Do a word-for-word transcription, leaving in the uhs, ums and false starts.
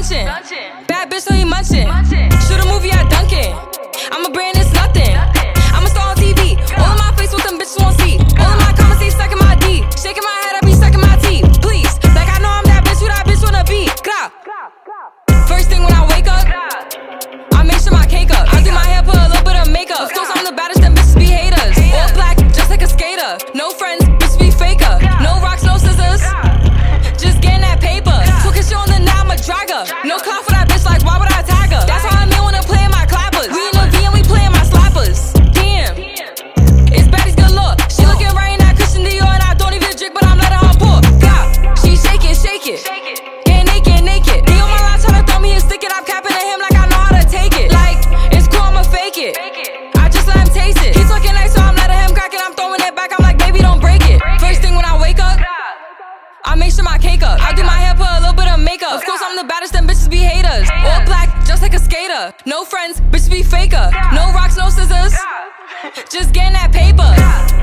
luncheon. Bad bitch, so he munchin'. Shoot a movie at Dunkin'. I'm a brand, it's nothing. I'm a star on T V. All in my face, what them bitches won't see. All in my comments, they sucking my D. Shaking my head, I be sucking my teeth. Please, like I know I'm that bitch, who that bitch wanna be. Gra. First thing when I wake up, I make sure my cake up. I do my hair, put a little bit of makeup. Of course, I'm the baddest, them bitches be haters. All black, just like a skater. No friends, bitch be faker. No rocks, no scissors. Just getting that paper. Talking shit on the now, I'ma drag her. No clout for that bitch, like why would I tag her? That's why I mean when I'm playing my clappers. We in the V and we playing my slappers. Damn, it's baddies galore. She looking right in that Christian Dior and I don't even drink, but I'm letting her pour. God, she shake it, shake it. Get naked, naked. He on my line tryna throw me and stick it. I'm capping at him like I know how to take it. Like, it's cool, I'ma fake it. I just let him taste it. He talking nice, so I'm letting him crack it. I'm throwing it back, I'm like, baby, don't break it. First thing when I wake up, I make sure my cake up. I do my hair, put a little bit of makeup. Of course, I'm the baddest, them bitches be haters. All black, just like a skater. No friends, bitches be faker. No rocks, no scissors. Just getting that paper.